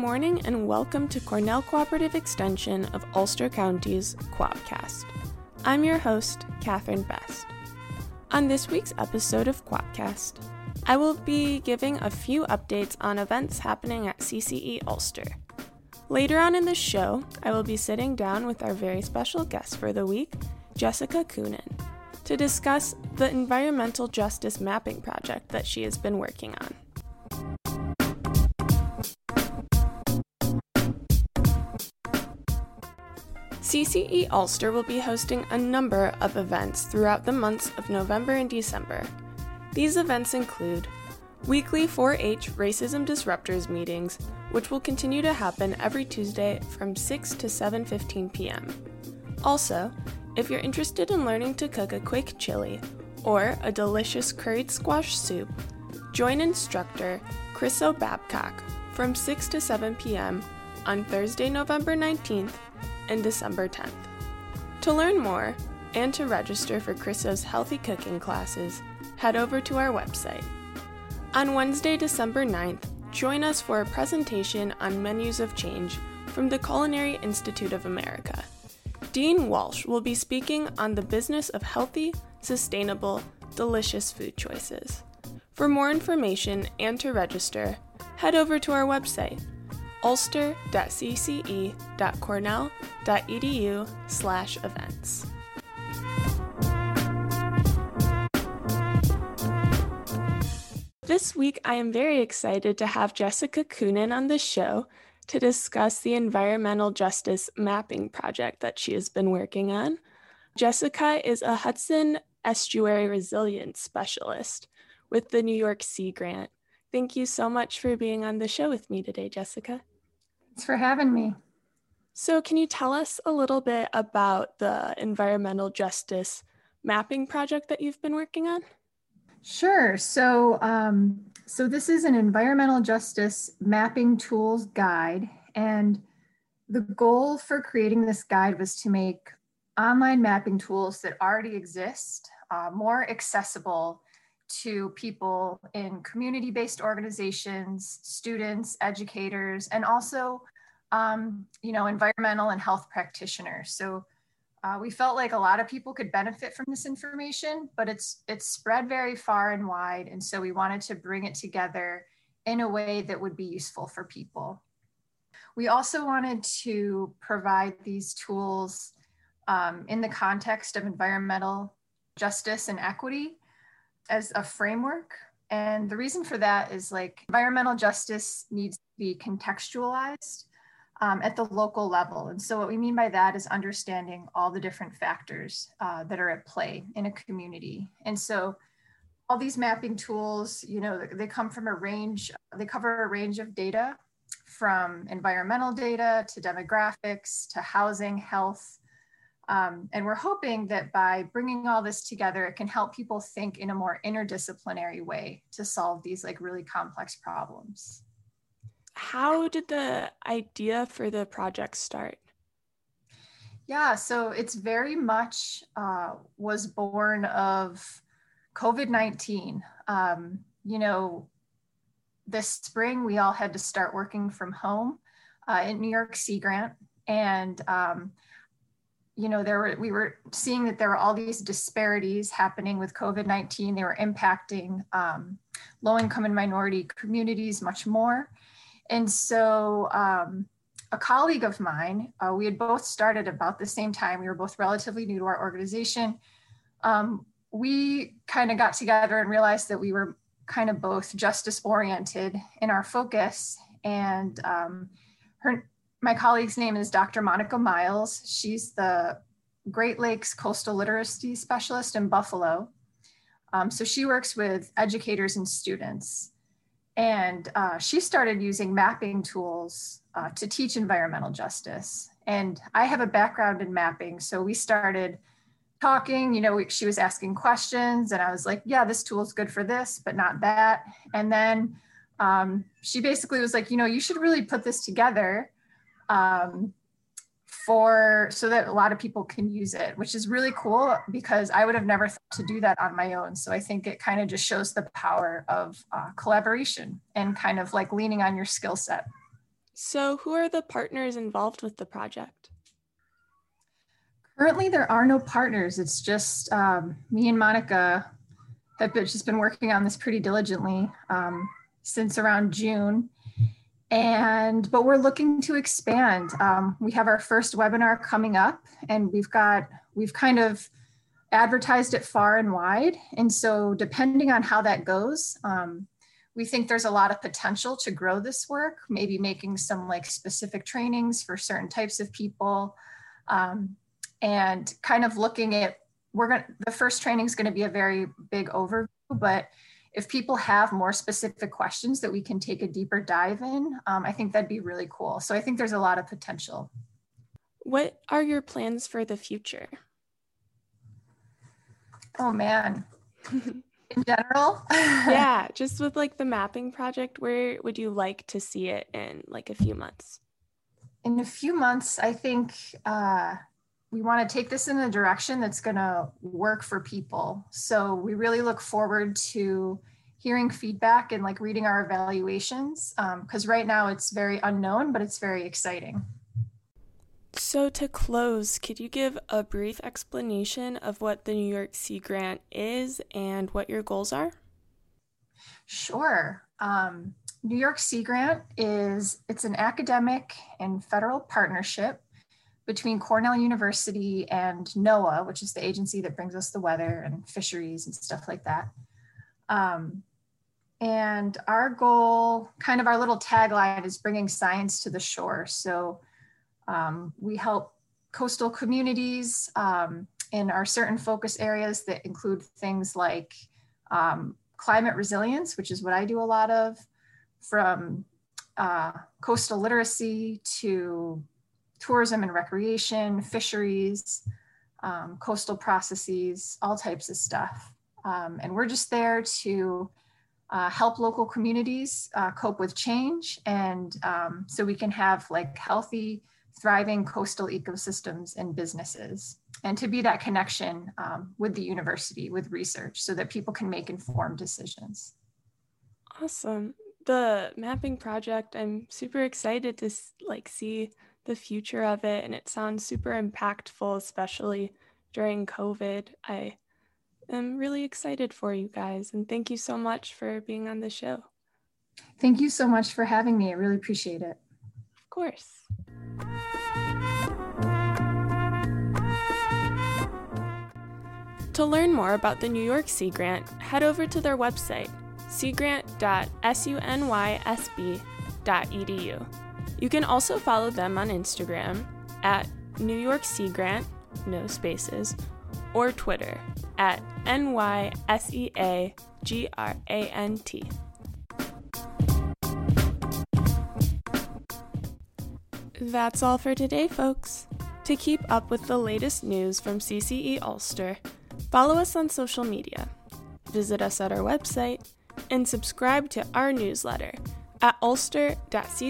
morning and welcome to Cornell Cooperative Extension of Ulster County's Quapcast. I'm your host, Catherine Best. On this week's episode of Quapcast, I will be giving a few updates on events happening at CCE Ulster. Later on in the show, I will be sitting down with our very special guest for the week, Jessica Coonan, to discuss the environmental justice mapping project that she has been working on. CCE Ulster will be hosting a number of events throughout the months of November and December. These events include weekly 4-H Racism Disruptors meetings, which will continue to happen every Tuesday from 6 to 7:15 p.m. Also, if you're interested in learning to cook a quick chili or a delicious curried squash soup, join instructor Chris O'Babcock from 6 to 7 p.m. on Thursday, November 19th and December 10th. To learn more and to register for Chriso's healthy cooking classes, head over to our website. On Wednesday, December 9th, join us for a presentation on menus of change from the Culinary Institute of America. Dean Walsh will be speaking on the business of healthy, sustainable, delicious food choices. For more information and to register, head over to our website, ulster.cce.cornell.edu/events. This week, I am very excited to have Jessica Coonan on the show to discuss the environmental justice mapping project that she has been working on. Jessica is a Hudson Estuary Resilience Specialist with the New York Sea Grant. Thank you so much for being on the show with me today, Jessica. Thanks for having me. So can you tell us a little bit about the environmental justice mapping project that you've been working on? Sure. So this is an environmental justice mapping tools guide. And the goal for creating this guide was to make online mapping tools that already exist more accessible to people in community-based organizations, students, educators, and also, environmental and health practitioners. So we felt like a lot of people could benefit from this information, but it's spread very far and wide. And so we wanted to bring it together in a way that would be useful for people. We also wanted to provide these tools in the context of environmental justice and equity as a framework. And the reason for that is environmental justice needs to be contextualized at the local level. And so what we mean by that is understanding all the different factors that are at play in a community. And so all these mapping tools, they cover a range of data, from environmental data to demographics to housing, health. And we're hoping that by bringing all this together, it can help people think in a more interdisciplinary way to solve these really complex problems. How did the idea for the project start? Yeah, so it's very much was born of COVID-19. This spring, we all had to start working from home in New York Sea Grant. And we were seeing that there were all these disparities happening with COVID-19. They were impacting low-income and minority communities much more. And so a colleague of mine, we had both started about the same time. We were both relatively new to our organization. We kind of got together and realized that we were kind of both justice-oriented in our focus. And my colleague's name is Dr. Monica Miles. She's the Great Lakes Coastal Literacy Specialist in Buffalo. So she works with educators and students. And she started using mapping tools to teach environmental justice. And I have a background in mapping. So we started talking, she was asking questions and I was like, yeah, this tool is good for this, but not that. And then she basically was like, you should really put this together so that a lot of people can use it, which is really cool because I would have never thought to do that on my own. So I think it kind of just shows the power of collaboration and kind of leaning on your skill set. So who are the partners involved with the project? Currently, there are no partners. It's just me and Monica have just been working on this pretty diligently since around June. But we're looking to expand. We have our first webinar coming up, and we've kind of advertised it far and wide. And so depending on how that goes, we think there's a lot of potential to grow this work, maybe making some like specific trainings for certain types of people, and kind of looking at, the first training is going to be a very big overview, but if people have more specific questions that we can take a deeper dive in, I think that'd be really cool. So I think there's a lot of potential. What are your plans for the future? Oh man, in general? Yeah, just with like the mapping project, where would you like to see it in like a few months? In a few months, I think we want to take this in a direction that's going to work for people. So we really look forward to hearing feedback and like reading our evaluations, because right now it's very unknown, but it's very exciting. So to close, could you give a brief explanation of what the New York Sea Grant is and what your goals are? Sure. New York Sea Grant it's an academic and federal partnership between Cornell University and NOAA, which is the agency that brings us the weather and fisheries and stuff like that. And our goal, kind of our little tagline, is bringing science to the shore. So we help coastal communities in our certain focus areas that include things like climate resilience, which is what I do a lot of, from coastal literacy to tourism and recreation, fisheries, coastal processes, all types of stuff. And we're just there to help local communities cope with change, and so we can have like healthy, thriving coastal ecosystems and businesses, and to be that connection with the university, with research, so that people can make informed decisions. Awesome. The mapping project, I'm super excited to see the future of it, and it sounds super impactful, especially during COVID. I am really excited for you guys, and thank you so much for being on the show. Thank you so much for having me. I really appreciate it. Of course. To learn more about the New York Sea Grant, head over to their website, seagrant.sunysb.edu. You can also follow them on Instagram at New York Sea Grant, no spaces, or Twitter at NYSEAGRANT. That's all for today, folks. To keep up with the latest news from CCE Ulster, follow us on social media, visit us at our website, and subscribe to our newsletter at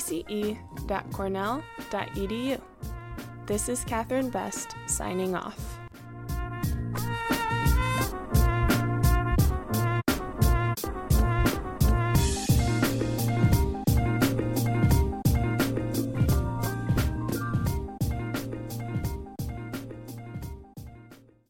ulster.cce.cornell.edu. This is Catherine Best signing off.